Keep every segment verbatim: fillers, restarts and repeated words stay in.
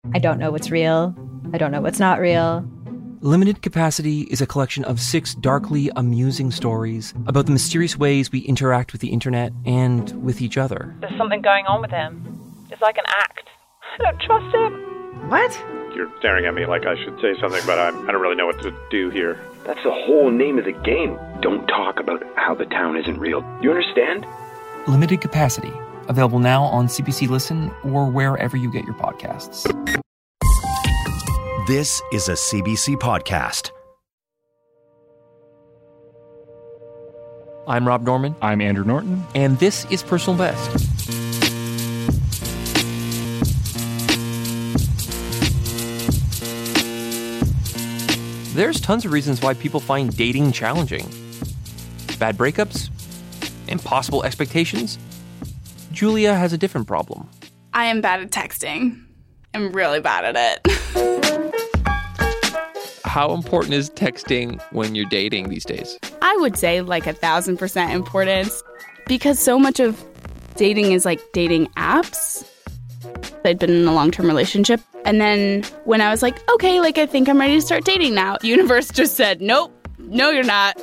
I don't know what's real. I don't know what's not real. Limited Capacity is a collection of six darkly amusing stories about the mysterious ways we interact with the internet and with each other. There's something going on with him. It's like an act. I don't trust him. What? You're staring at me like I should say something, but I, I don't really know what to do here. That's the whole name of the game. Don't talk about how the town isn't real. You understand? Limited Capacity. Available now on C B C Listen or wherever you get your podcasts. This is a C B C podcast. I'm Rob Norman. I'm Andrew Norton. And this is Personal Best. There's tons of reasons why people find dating challenging. Bad breakups, impossible expectations. Julia has a different problem. I am bad at texting. I'm really bad at it. How important is texting when you're dating these days? I would say like a thousand percent importance because so much of dating is like dating apps. I'd been in a long-term relationship. And then when I was like, okay, like I think I'm ready to start dating now, the universe just said, nope, no, you're not.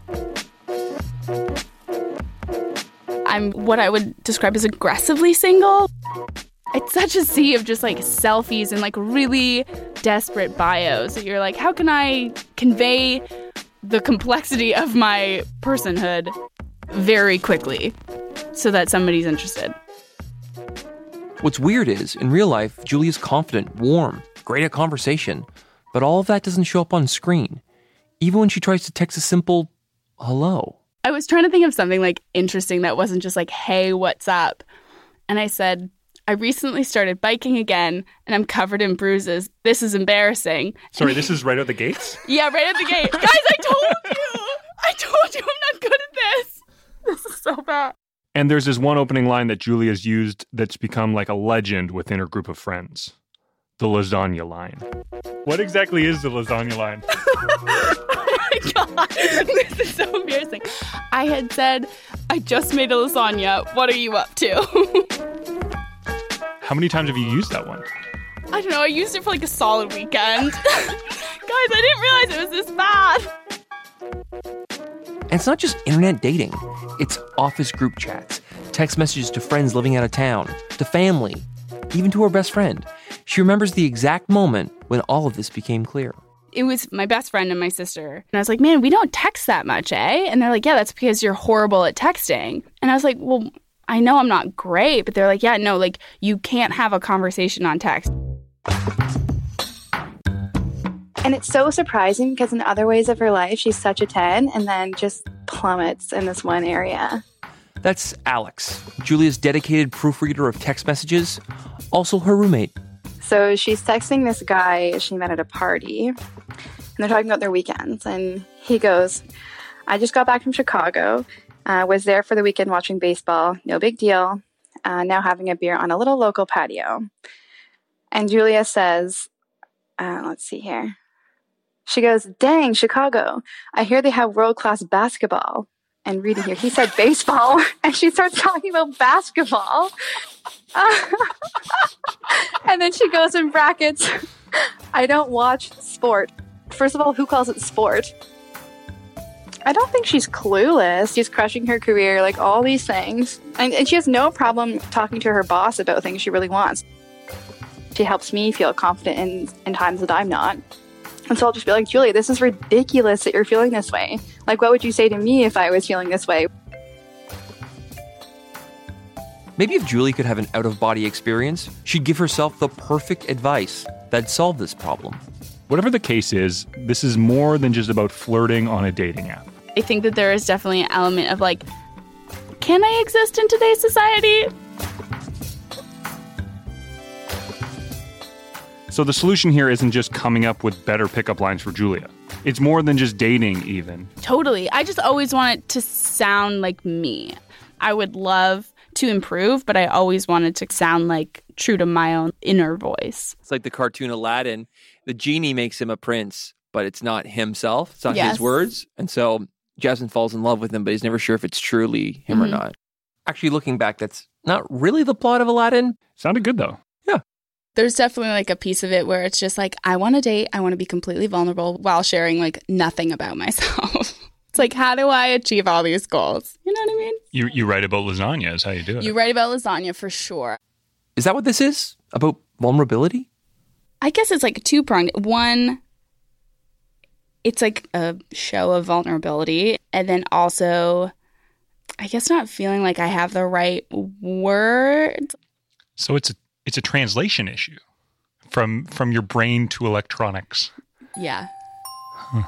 I'm what I would describe as aggressively single. It's such a sea of just like selfies and like really desperate bios that you're like, how can I convey the complexity of my personhood very quickly so that somebody's interested? What's weird is, in real life, Julia's confident, warm, great at conversation, but all of that doesn't show up on screen, even when she tries to text a simple hello. I was trying to think of something like interesting that wasn't just like, hey, what's up? And I said, I recently started biking again, and I'm covered in bruises. This is embarrassing. Sorry, this is right out the gates? Yeah, right out the gate. Guys, I told you! I told you I'm not good at this. This is so bad. And there's this one opening line that Julia's used that's become like a legend within her group of friends. The lasagna line. What exactly is the lasagna line? God, this is so embarrassing. I had said, I just made a lasagna. What are you up to? How many times have you used that one? I don't know. I used it for like a solid weekend. Guys, I didn't realize it was this bad. And it's not just internet dating. It's office group chats, text messages to friends living out of town, to family, even to her best friend. She remembers the exact moment when all of this became clear. It was my best friend and my sister. And I was like, man, we don't text that much, eh? And they're like, yeah, that's because you're horrible at texting. And I was like, well, I know I'm not great. But they're like, yeah, no, like, you can't have a conversation on text. And it's so surprising because in other ways of her life, she's such a ten and then just plummets in this one area. That's Alex, Julia's dedicated proofreader of text messages, also her roommate. So she's texting this guy she met at a party, and they're talking about their weekends. And he goes, I just got back from Chicago, uh, was there for the weekend watching baseball, no big deal, uh, now having a beer on a little local patio. And Julia says, uh, let's see here. She goes, dang, Chicago, I hear they have world-class basketball. And reading here, he said baseball, and she starts talking about basketball. Uh, and then she goes in brackets, I don't watch sport. First of all, who calls it sport? I don't think she's clueless. She's crushing her career, like all these things. And, and she has no problem talking to her boss about things she really wants. She helps me feel confident in, in times that I'm not. And so I'll just be like, Julia, this is ridiculous that you're feeling this way. Like, what would you say to me if I was feeling this way? Maybe if Julie could have an out-of-body experience, she'd give herself the perfect advice that'd solve this problem. Whatever the case is, this is more than just about flirting on a dating app. I think that there is definitely an element of like, can I exist in today's society? So the solution here isn't just coming up with better pickup lines for Julia. It's more than just dating, even. Totally. I just always want it to sound like me. I would love to improve, but I always wanted to sound like true to my own inner voice. It's like the cartoon Aladdin. The genie makes him a prince, but it's not himself. It's not Yes. his words. And so Jasmine falls in love with him, but he's never sure if it's truly him Mhm. or not. Actually, looking back, that's not really the plot of Aladdin. Sounded good, though. Yeah. There's definitely like a piece of it where it's just like, I want to date, I want to be completely vulnerable while sharing like nothing about myself. It's like, how do I achieve all these goals? You know what I mean? You you write about lasagna is how you do it. You write about lasagna for sure. Is that what this is? About vulnerability? I guess it's like two-pronged. One, it's like a show of vulnerability. And then also, I guess not feeling like I have the right words. So it's a, it's a translation issue from from your brain to electronics. Yeah. Huh.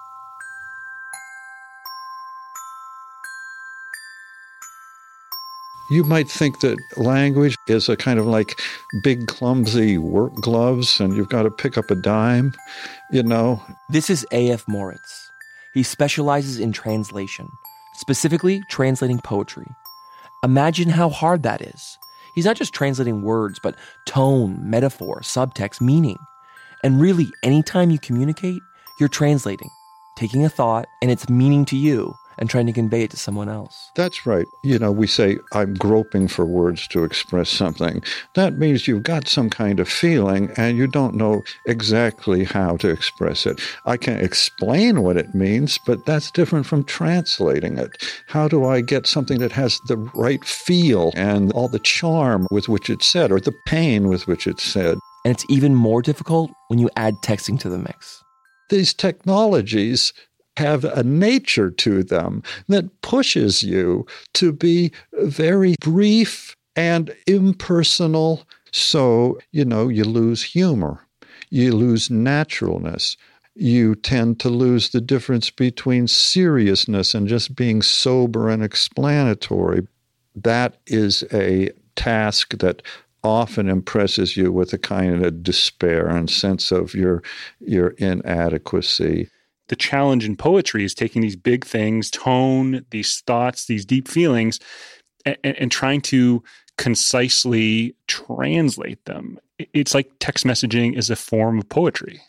You might think that language is a kind of like big, clumsy work gloves, and you've got to pick up a dime, you know. This is A F Moritz. He specializes in translation, specifically translating poetry. Imagine how hard that is. He's not just translating words, but tone, metaphor, subtext, meaning. And really, anytime you communicate, you're translating, taking a thought and its meaning to you, and trying to convey it to someone else. That's right. You know, we say, I'm groping for words to express something. That means you've got some kind of feeling and you don't know exactly how to express it. I can explain what it means, but that's different from translating it. How do I get something that has the right feel and all the charm with which it's said, or the pain with which it's said? And it's even more difficult when you add texting to the mix. These technologies have a nature to them that pushes you to be very brief and impersonal. So, you know, you lose humor, you lose naturalness, you tend to lose the difference between seriousness and just being sober and explanatory. That is a task that often impresses you with a kind of despair and sense of your your inadequacy. The challenge in poetry is taking these big things, tone, these thoughts, these deep feelings, and, and trying to concisely translate them. It's like text messaging is a form of poetry.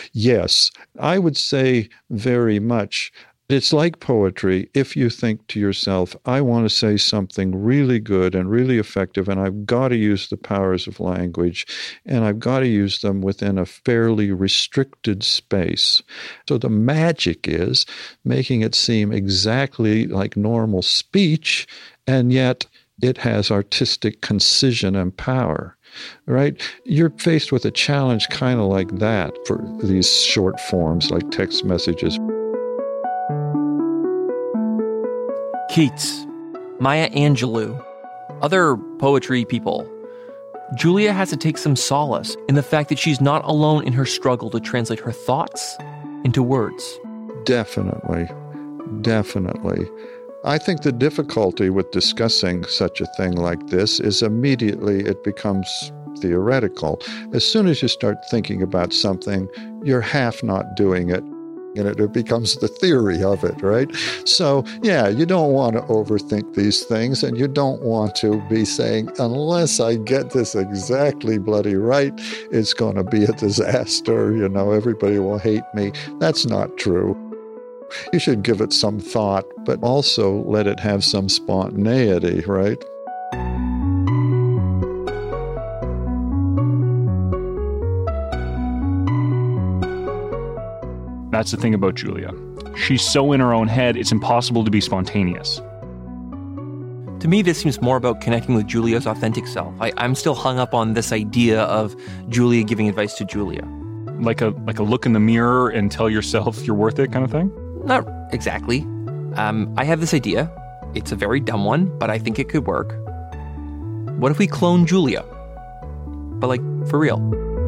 Yes, I would say very much. It's like poetry if you think to yourself, I want to say something really good and really effective, and I've got to use the powers of language, and I've got to use them within a fairly restricted space. So the magic is making it seem exactly like normal speech, and yet it has artistic concision and power. Right? You're faced with a challenge kind of like that for these short forms like text messages. Keats, Maya Angelou, other poetry people. Julia has to take some solace in the fact that she's not alone in her struggle to translate her thoughts into words. Definitely. Definitely. I think the difficulty with discussing such a thing like this is immediately it becomes theoretical. As soon as you start thinking about something, you're half not doing it. And it becomes the theory of it, right? So, yeah, you don't want to overthink these things, and you don't want to be saying, unless I get this exactly bloody right, it's going to be a disaster, you know, everybody will hate me. That's not true. You should give it some thought, but also let it have some spontaneity, right? That's the thing about Julia. She's so in her own head, it's impossible to be spontaneous. To me, this seems more about connecting with Julia's authentic self. I, I'm still hung up on this idea of Julia giving advice to Julia. Like a like a look in the mirror and tell yourself you're worth it kind of thing? Not exactly. Um, I have this idea. It's a very dumb one, but I think it could work. What if we clone Julia? But like, for real.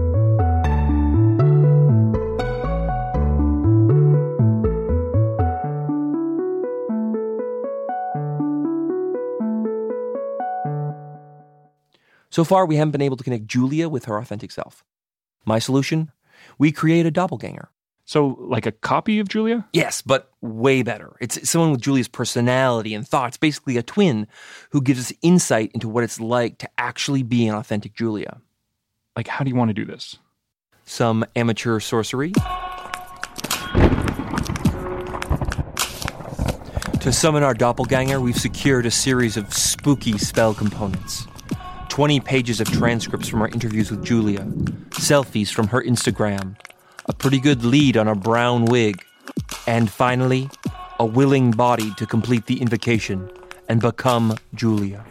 So far, we haven't been able to connect Julia with her authentic self. My solution? We create a doppelganger. So, like a copy of Julia? Yes, but way better. It's someone with Julia's personality and thoughts, basically a twin who gives us insight into what it's like to actually be an authentic Julia. Like, how do you want to do this? Some amateur sorcery. To summon our doppelganger, we've secured a series of spooky spell components. twenty pages of transcripts from our interviews with Julia, selfies from her Instagram, a pretty good lead on a brown wig, and finally, a willing body to complete the invocation and become Julia.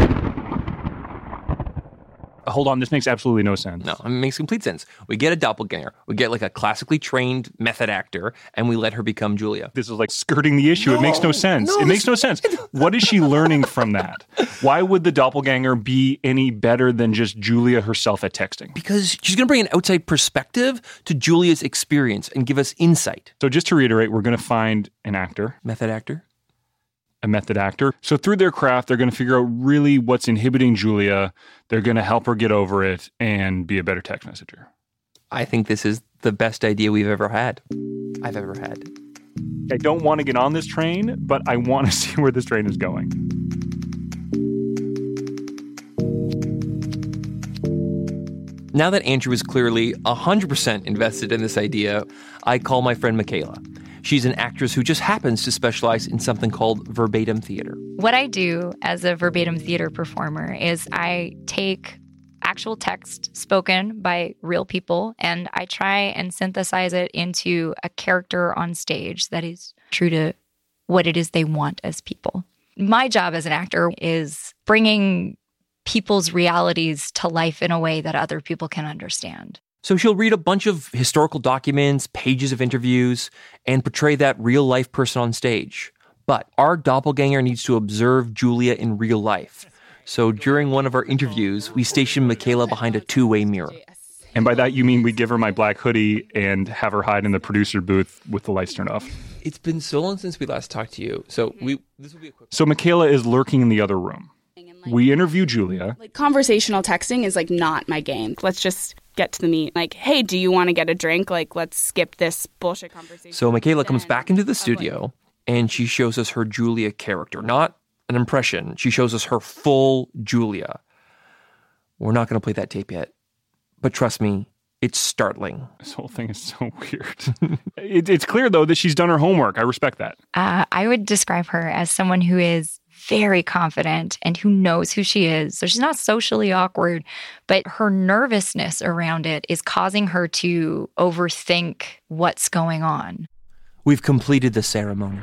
Hold on, this makes absolutely no sense. No, it makes complete sense. We get a doppelganger. We get like a classically trained method actor, and we let her become Julia. This is like skirting the issue. No, it makes no sense. No, it makes no sense. What is she learning from that? Why would the doppelganger be any better than just Julia herself at texting? Because she's going to bring an outside perspective to Julia's experience and give us insight. So just to reiterate, we're going to find an actor. Method actor. A method actor. So through their craft, they're going to figure out really what's inhibiting Julia. They're going to help her get over it and be a better text messenger. I think this is the best idea we've ever had. I've ever had. I don't want to get on this train, but I want to see where this train is going. Now that Andrew is clearly one hundred percent invested in this idea, I call my friend Michaela. She's an actress who just happens to specialize in something called verbatim theater. What I do as a verbatim theater performer is I take actual text spoken by real people and I try and synthesize it into a character on stage that is true to what it is they want as people. My job as an actor is bringing people's realities to life in a way that other people can understand. So she'll read a bunch of historical documents, pages of interviews, and portray that real-life person on stage. But our doppelganger needs to observe Julia in real life. So during one of our interviews, we station Michaela behind a two-way mirror. And by that, you mean we give her my black hoodie and have her hide in the producer booth with the lights turned off? It's been so long since we last talked to you. So we this will be a quick... So Michaela is lurking in the other room. We interview Julia. Like, conversational texting is, like, not my game. Let's just get to the meat. Like, hey, do you want to get a drink? Like, let's skip this bullshit conversation. So Michaela comes back into the studio, and she shows us her Julia character. Not an impression. She shows us her full Julia. We're not going to play that tape yet. But trust me, it's startling. This whole thing is so weird. it, it's clear, though, that she's done her homework. I respect that. Uh, I would describe her as someone who is very confident and who knows who she is. So she's not socially awkward, but her nervousness around it is causing her to overthink what's going on. We've completed the ceremony.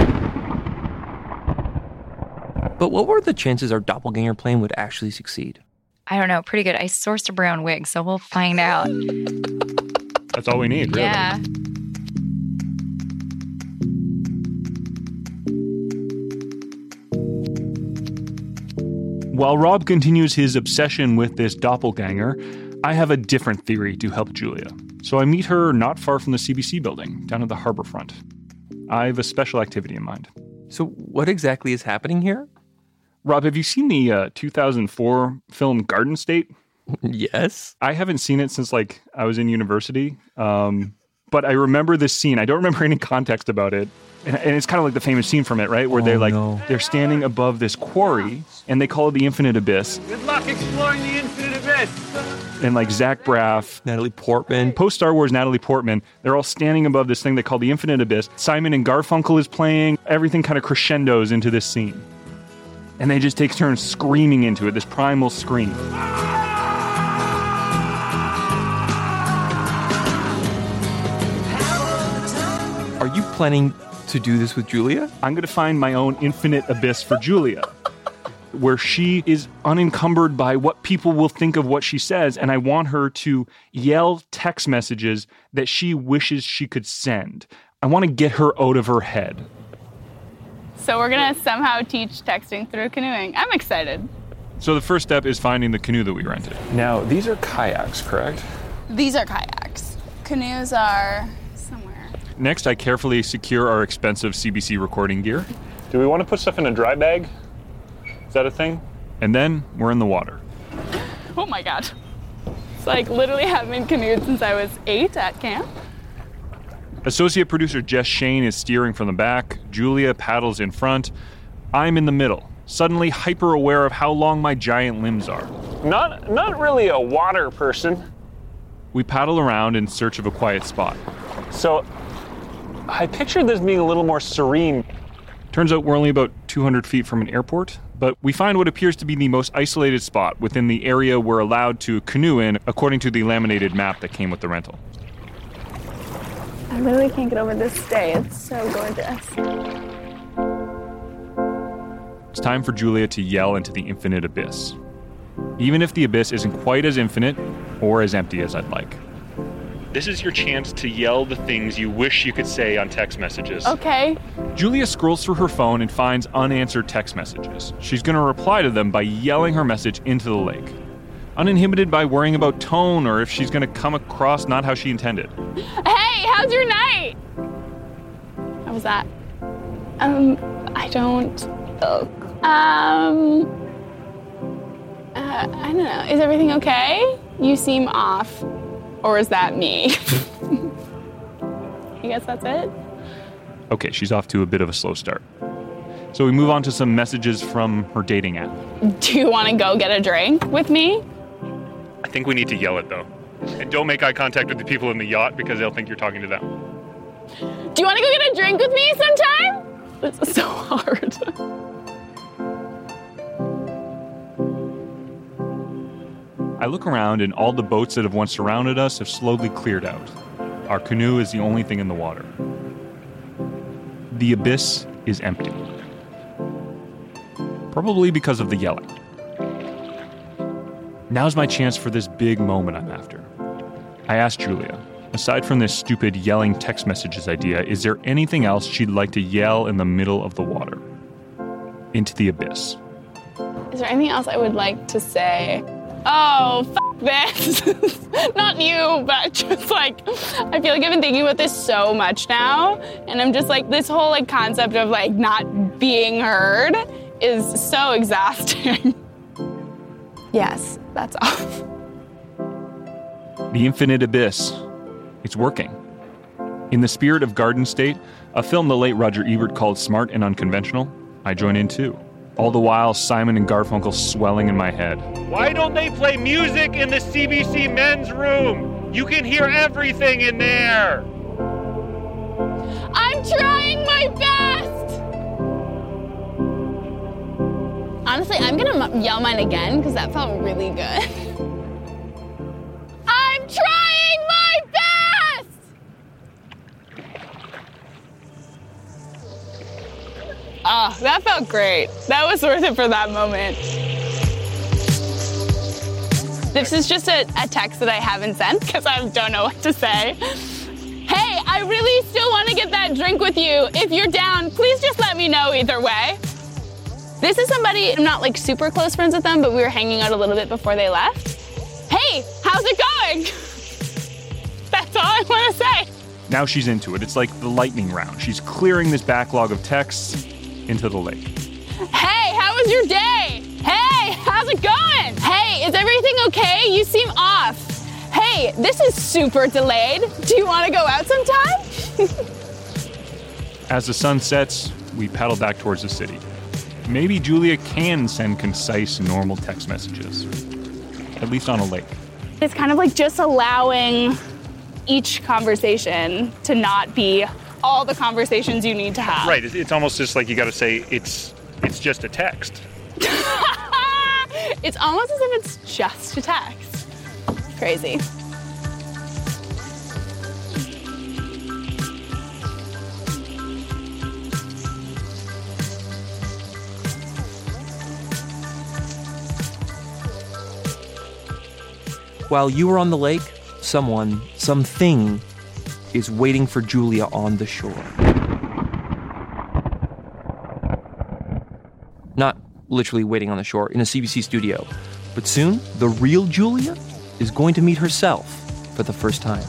But what were the chances our doppelganger plan would actually succeed? I don't know. Pretty good. I sourced a brown wig, so we'll find out. That's all we need, really. Yeah. While Rob continues his obsession with this doppelganger, I have a different theory to help Julia. So I meet her not far from the C B C building, down at the harbor front. I have a special activity in mind. So what exactly is happening here? Rob, have you seen the uh, two thousand four film Garden State? Yes. I haven't seen it since, like, I was in university. Um, but I remember this scene. I don't remember any context about it. And, and it's kind of like the famous scene from it, right? Where oh, they're like, no. they're standing above this quarry and they call it the Infinite Abyss. Good luck exploring the Infinite Abyss. And like Zach Braff, Natalie Portman, post Star Wars Natalie Portman, they're all standing above this thing they call the Infinite Abyss. Simon and Garfunkel is playing. Everything kind of crescendos into this scene. And they just take turns screaming into it, this primal scream. Are you planning to do this with Julia? I'm going to find my own infinite abyss for Julia, where she is unencumbered by what people will think of what she says, and I want her to yell text messages that she wishes she could send. I want to get her out of her head. So we're going to somehow teach texting through canoeing. I'm excited. So the first step is finding the canoe that we rented. Now, these are kayaks, correct? These are kayaks. Canoes are... Next, I carefully secure our expensive C B C recording gear. Do we want to put stuff in a dry bag? Is that a thing? And then we're in the water. Oh my God. It's like literally having canoed since I was eight at camp. Associate producer Jess Shane is steering from the back. Julia paddles in front. I'm in the middle, suddenly hyper aware of how long my giant limbs are. Not, not really a water person. We paddle around in search of a quiet spot. So, I pictured this being a little more serene. Turns out we're only about two hundred feet from an airport. But we find what appears to be the most isolated spot within the area we're allowed to canoe in, according to the laminated map that came with the rental. I really can't get over this day. It's so gorgeous. It's time for Julia to yell into the infinite abyss. Even if the abyss isn't quite as infinite or as empty as I'd like. This is your chance to yell the things you wish you could say on text messages. Okay. Julia scrolls through her phone and finds unanswered text messages. She's going to reply to them by yelling her message into the lake, uninhibited by worrying about tone or if she's going to come across not how she intended. Hey, how's your night? How was that? Um, I don't... Oh. Um... Uh, I don't know. Is everything okay? You seem off. Or is that me? I guess that's it. Okay, she's off to a bit of a slow start. So we move on to some messages from her dating app. Do you want to go get a drink with me? I think we need to yell it, though. And don't make eye contact with the people in the yacht because they'll think you're talking to them. Do you want to go get a drink with me sometime? This is so hard. I look around and all the boats that have once surrounded us have slowly cleared out. Our canoe is the only thing in the water. The abyss is empty. Probably because of the yelling. Now's my chance for this big moment I'm after. I asked Julia, aside from this stupid yelling text messages idea, is there anything else she'd like to yell in the middle of the water? Into the abyss. Is there anything else I would like to say? Oh, f*** this. Not you, but just like, I feel like I've been thinking about this so much now. And I'm just like, this whole like concept of like not being heard is so exhausting. Yes, that's off. The Infinite Abyss. It's working. In the spirit of Garden State, a film the late Roger Ebert called smart and unconventional, I join in too. All the while, Simon and Garfunkel swelling in my head. Why don't they play music in the C B C men's room? You can hear everything in there. I'm trying my best. Honestly, I'm gonna m- yell mine again because that felt really good. I'm trying my best. Oh, that felt great. That was worth it for that moment. This is just a, a text that I haven't sent because I don't know what to say. Hey, I really still want to get that drink with you. If you're down, please just let me know either way. This is somebody, I'm not like super close friends with them, but we were hanging out a little bit before they left. Hey, how's it going? That's all I want to say. Now she's into it. It's like the lightning round. She's clearing this backlog of texts into the lake. Hey, how was your day? Hey, how's it going? Hey, is everything okay? You seem off. Hey, this is super delayed. Do you want to go out sometime? As the sun sets, we paddle back towards the city. Maybe Julia can send concise, normal text messages. At least on a lake. It's kind of like just allowing each conversation to not be all the conversations you need to have. Right. It's almost just like you got to say it's it's just a text. It's almost as if it's just a text. Crazy. While you are on the lake, someone, something, is waiting for Julia on the shore. Not literally waiting on the shore in a C B C studio, but soon the real Julia is going to meet herself for the first time.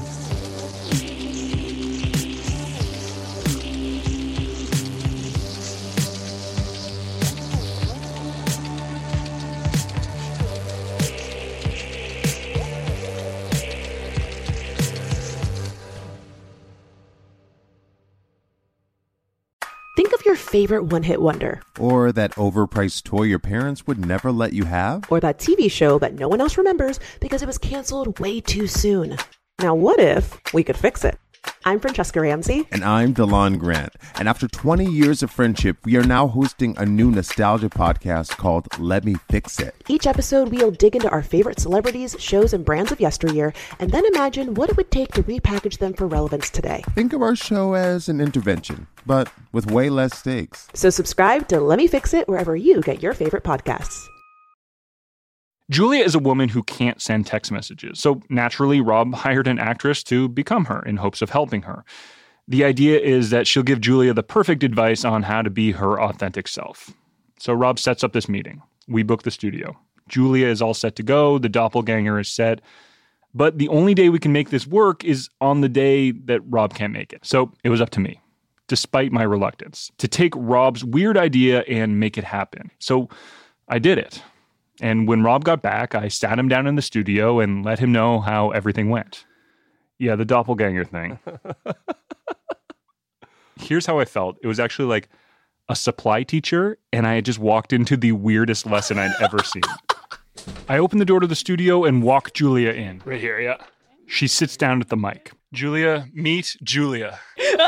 Think of your favorite one-hit wonder. Or that overpriced toy your parents would never let you have. Or that T V show that no one else remembers because it was canceled way too soon. Now what if we could fix it? I'm Francesca Ramsey. And I'm DeLon Grant. And after twenty years of friendship, we are now hosting a new nostalgia podcast called Let Me Fix It. Each episode, we'll dig into our favorite celebrities, shows, and brands of yesteryear, and then imagine what it would take to repackage them for relevance today. Think of our show as an intervention, but with way less stakes. So subscribe to Let Me Fix It wherever you get your favorite podcasts. Julia is a woman who can't send text messages, so naturally Rob hired an actress to become her in hopes of helping her. The idea is that she'll give Julia the perfect advice on how to be her authentic self. So Rob sets up this meeting. We book the studio. Julia is all set to go, the doppelganger is set, but the only day we can make this work is on the day that Rob can't make it. So it was up to me, despite my reluctance, to take Rob's weird idea and make it happen. So I did it. And when Rob got back, I sat him down in the studio and let him know how everything went. Yeah, the doppelganger thing. Here's how I felt. It was actually like a supply teacher, and I had just walked into the weirdest lesson I'd ever seen. I opened the door to the studio and walk Julia in. Right here, yeah. She sits down at the mic. Julia, meet Julia.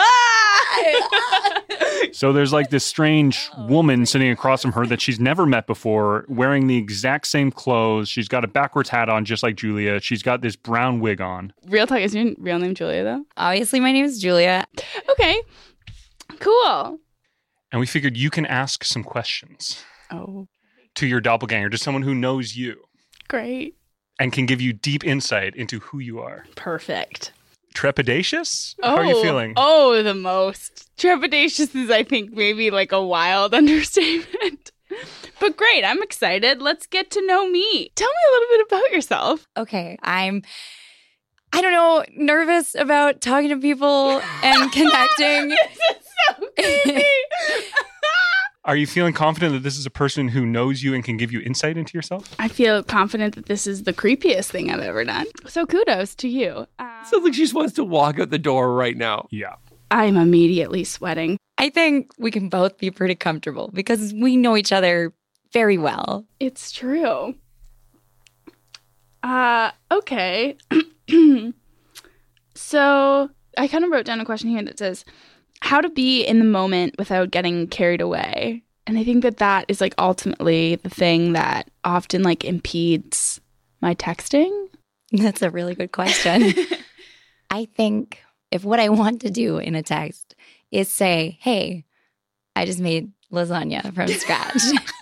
So there's like this strange woman sitting across from her that she's never met before, wearing the exact same clothes. She's got a backwards hat on, just like Julia. She's got this brown wig on. Real talk, is your real name Julia, though? Obviously, my name is Julia. Okay, cool. And we figured you can ask some questions. Oh. To your doppelganger, to someone who knows you. Great. And can give you deep insight into who you are. Perfect. Trepidatious? Oh, How are you feeling? Oh, the most. Trepidatious is, I think, maybe like a wild understatement. But great. I'm excited. Let's get to know me. Tell me a little bit about yourself. Okay. I'm, I don't know, nervous about talking to people and connecting. This is so crazy. Are you feeling confident that this is a person who knows you and can give you insight into yourself? I feel confident that this is the creepiest thing I've ever done. So kudos to you. Um, Sounds like she just wants to walk out the door right now. Yeah. I'm immediately sweating. I think we can both be pretty comfortable because we know each other very well. It's true. Uh, okay. So I kind of wrote down a question here that says, how to be in the moment without getting carried away. And I think that that is like ultimately the thing that often like impedes my texting. That's a really good question. I think if what I want to do in a text is say, hey, I just made lasagna from scratch,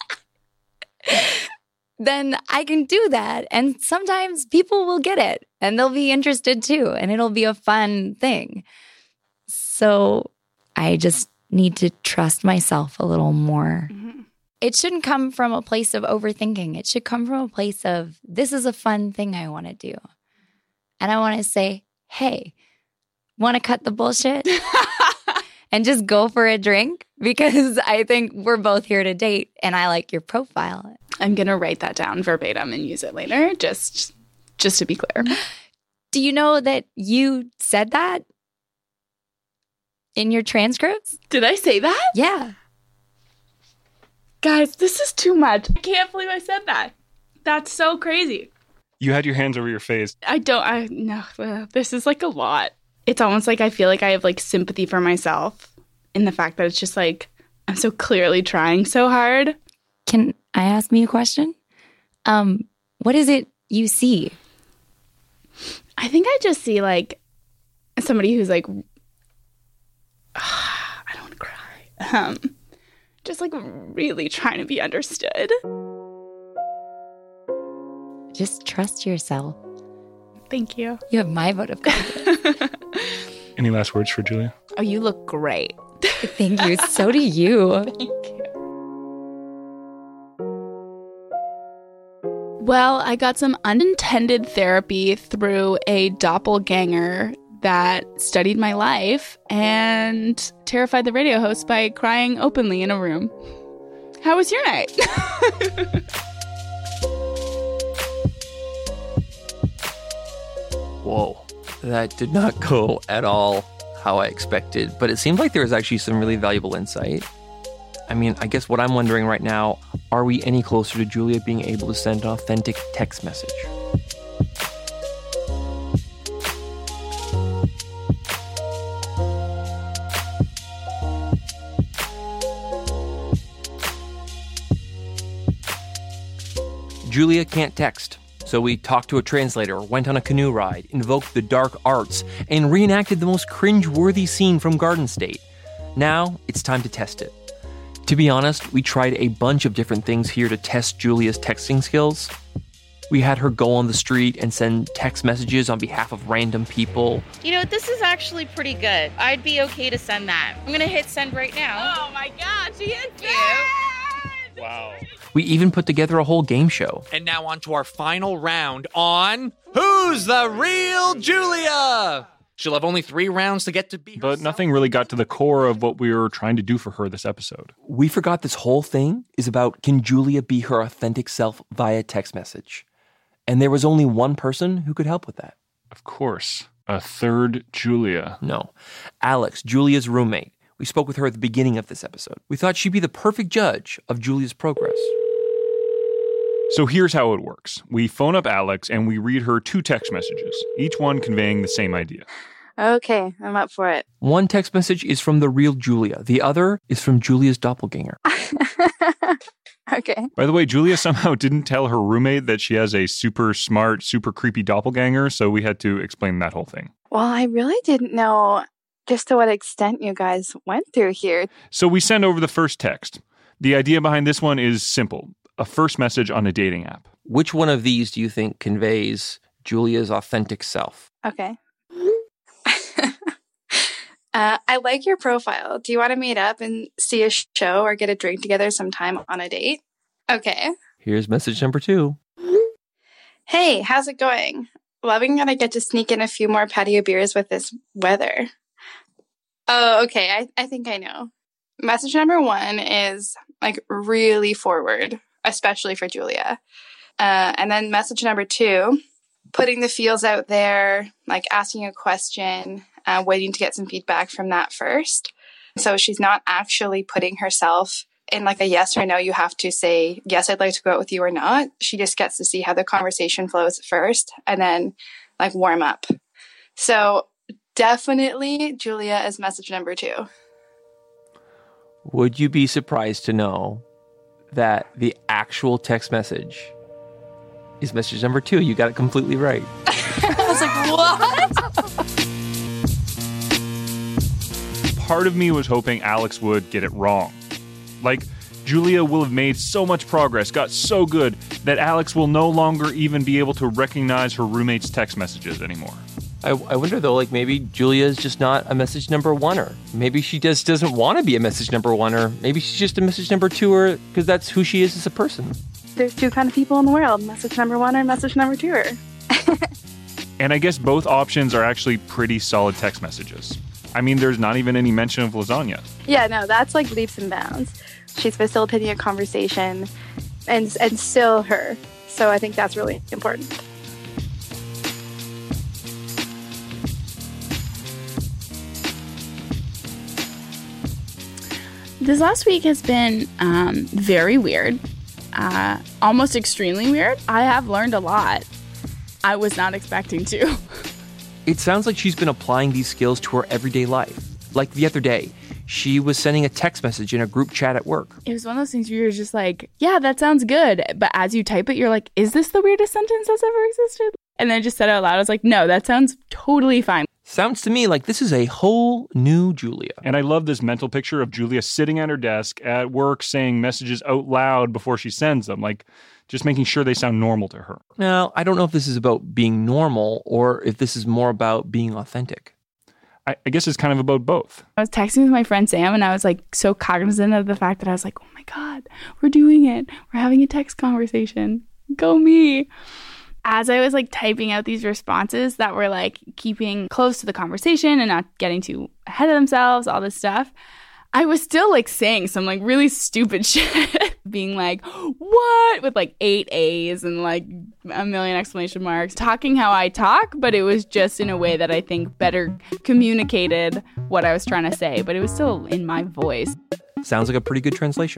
then I can do that. And sometimes people will get it and they'll be interested too. And it'll be a fun thing. So I just need to trust myself a little more. Mm-hmm. It shouldn't come from a place of overthinking. It should come from a place of, this is a fun thing I want to do. And I want to say, hey, want to cut the bullshit? And just go for a drink? Because I think we're both here to date and I like your profile. I'm going to write that down verbatim and use it later, just, just to be clear. Do you know that you said that? In your transcripts? Did I say that? Yeah. Guys, this is too much. I can't believe I said that. That's so crazy. You had your hands over your face. I don't, I, no, uh, this is like a lot. It's almost like I feel like I have like sympathy for myself in the fact that it's just like, I'm so clearly trying so hard. Can I ask me a question? Um, what is it you see? I think I just see like somebody who's like, I don't want to cry. Um, just like really trying to be understood. Just trust yourself. Thank you. You have my vote of confidence. Any last words for Julia? Oh, you look great. Thank you. So do you. Thank you. Well, I got some unintended therapy through a doppelganger that studied my life and terrified the radio host by crying openly in a room. How was your night? Whoa, that did not go at all how I expected, but it seemed like there was actually some really valuable insight. I mean, I guess what I'm wondering right now, are we any closer to Julia being able to send an authentic text message? Julia can't text, so we talked to a translator, went on a canoe ride, invoked the dark arts, and reenacted the most cringe-worthy scene from Garden State. Now, it's time to test it. To be honest, we tried a bunch of different things here to test Julia's texting skills. We had her go on the street and send text messages on behalf of random people. You know, this is actually pretty good. I'd be okay to send that. I'm going to hit send right now. Oh my God, she hit send! Wow. We even put together a whole game show. And now on to our final round on Who's the Real Julia? She'll have only three rounds to get to be herself. But nothing really got to the core of what we were trying to do for her this episode. We forgot this whole thing is about, can Julia be her authentic self via text message? And there was only one person who could help with that. Of course. A third Julia. No. Alex, Julia's roommate. We spoke with her at the beginning of this episode. We thought she'd be the perfect judge of Julia's progress. So here's how it works. We phone up Alex and we read her two text messages, each one conveying the same idea. Okay, I'm up for it. One text message is from the real Julia. The other is from Julia's doppelganger. Okay. By the way, Julia somehow didn't tell her roommate that she has a super smart, super creepy doppelganger, so we had to explain that whole thing. Well, I really didn't know just to what extent you guys went through here. So we send over the first text. The idea behind this one is simple. A first message on a dating app. Which one of these do you think conveys Julia's authentic self? Okay. uh, I like your profile. Do you want to meet up and see a show or get a drink together sometime on a date? Okay. Here's message number two. Hey, how's it going? Loving that I get to sneak in a few more patio beers with this weather. Oh, okay. I, I think I know. Message number one is like really forward, especially for Julia. Uh, and then message number two, putting the feels out there, like asking a question, uh, waiting to get some feedback from that first. So she's not actually putting herself in like a yes or no. You have to say, yes, I'd like to go out with you or not. She just gets to see how the conversation flows first and then like warm up. So definitely Julia is message number two. Would you be surprised to know that the actual text message is message number two? You got it completely right. I was like, what? Part of me was hoping Alex would get it wrong. Like, Julia will have made so much progress, got so good, that Alex will no longer even be able to recognize her roommate's text messages anymore. I, I wonder, though, like maybe Julia's just not a message number one-er. Maybe she just doesn't want to be a message number one-er. Maybe she's just a message number two-er because that's who she is as a person. There's two kind of people in the world, message number one or message number two-er. And I guess both options are actually pretty solid text messages. I mean, there's not even any mention of lasagna. Yeah, no, that's like leaps and bounds. She's facilitating a conversation and and still her. So I think that's really important. This last week has been um, very weird, uh, almost extremely weird. I have learned a lot. I was not expecting to. It sounds like she's been applying these skills to her everyday life. Like the other day, she was sending a text message in a group chat at work. It was one of those things where you're just like, yeah, that sounds good. But as you type it, you're like, is this the weirdest sentence that's ever existed? And then I just said it out loud. I was like, no, that sounds totally fine. Sounds to me like this is a whole new Julia. And I love this mental picture of Julia sitting at her desk at work saying messages out loud before she sends them, like just making sure they sound normal to her. Now, I don't know if this is about being normal or if this is more about being authentic. I, I guess it's kind of about both. I was texting with my friend Sam and I was like so cognizant of the fact that I was like, oh my God, we're doing it. We're having a text conversation. Go me. As I was like typing out these responses that were like keeping close to the conversation and not getting too ahead of themselves, all this stuff, I was still like saying some like really stupid shit, being like, what? With like eight A's and like a million exclamation marks, talking how I talk, but it was just in a way that I think better communicated what I was trying to say, but it was still in my voice. Sounds like a pretty good translation.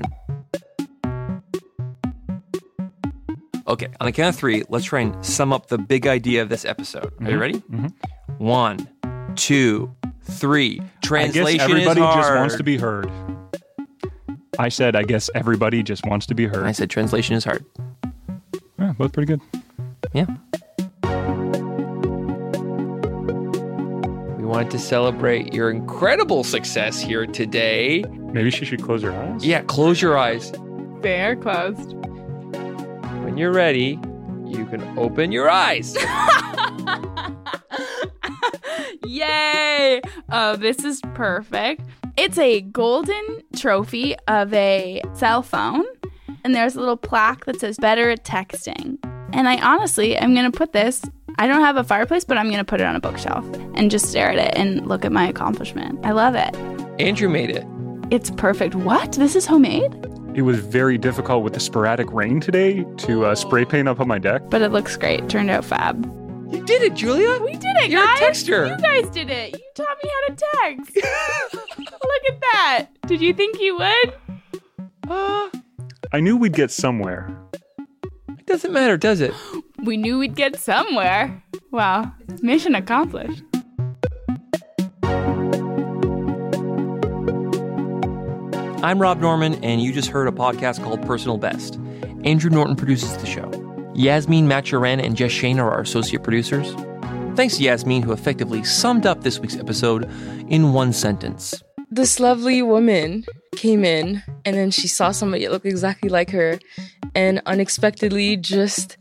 Okay, on the count of three, let's try and sum up the big idea of this episode. Are you ready? Mm-hmm. One, two, three. Translation I guess everybody is hard. just wants to be heard. I said, I guess everybody just wants to be heard. I said translation is hard. Yeah, both pretty good. Yeah. We wanted to celebrate your incredible success here today. Maybe she should close her eyes? Yeah, close your eyes. They are closed. When you're ready, you can open your eyes. Yay! Oh, this is perfect. It's a golden trophy of a cell phone, and there's a little plaque that says better at texting. And I honestly am going to put this, I don't have a fireplace, but I'm going to put it on a bookshelf and just stare at it and look at my accomplishment. I love it. Andrew made it. It's perfect. What? This is homemade? It was very difficult with the sporadic rain today to uh, spray paint up on my deck. But it looks great. Turned out fab. You did it, Julia. We did it, You're guys. a texter. You guys did it. You taught me how to text. Look at that. Did you think you would? Uh, I knew we'd get somewhere. It doesn't matter, does it? We knew we'd get somewhere. Wow. Mission accomplished. I'm Rob Norman, and you just heard a podcast called Personal Best. Andrew Norton produces the show. Yasmin Maturin and Jess Shane are our associate producers. Thanks to Yasmin, who effectively summed up this week's episode in one sentence. This lovely woman came in, and then she saw somebody that looked exactly like her, and unexpectedly just,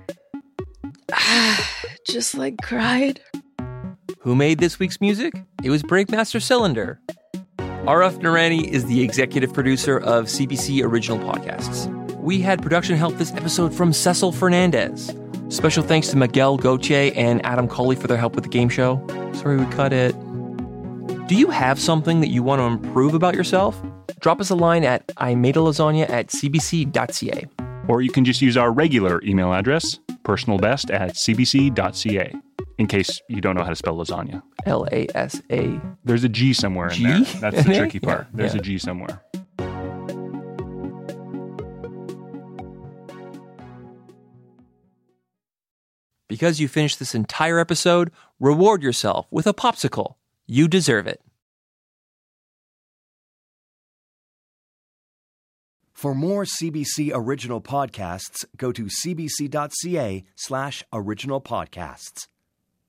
just like cried. Who made this week's music? It was Breakmaster Cylinder. Araf Narani is the executive producer of C B C Original Podcasts. We had production help this episode from Cecil Fernandez. Special thanks to Miguel Gauthier and Adam Colley for their help with the game show. Sorry we cut it. Do you have something that you want to improve about yourself? Drop us a line at I made a lasagna at c b c dot c a. Or you can just use our regular email address, personalbest at c b c dot c a, in case you don't know how to spell lasagna. L A S A. There's a G somewhere G? in there. That's the tricky part. Yeah, There's yeah. a G somewhere. Because you finished this entire episode, reward yourself with a popsicle. You deserve it. For more C B C original podcasts, go to c b c dot c a slash original podcasts.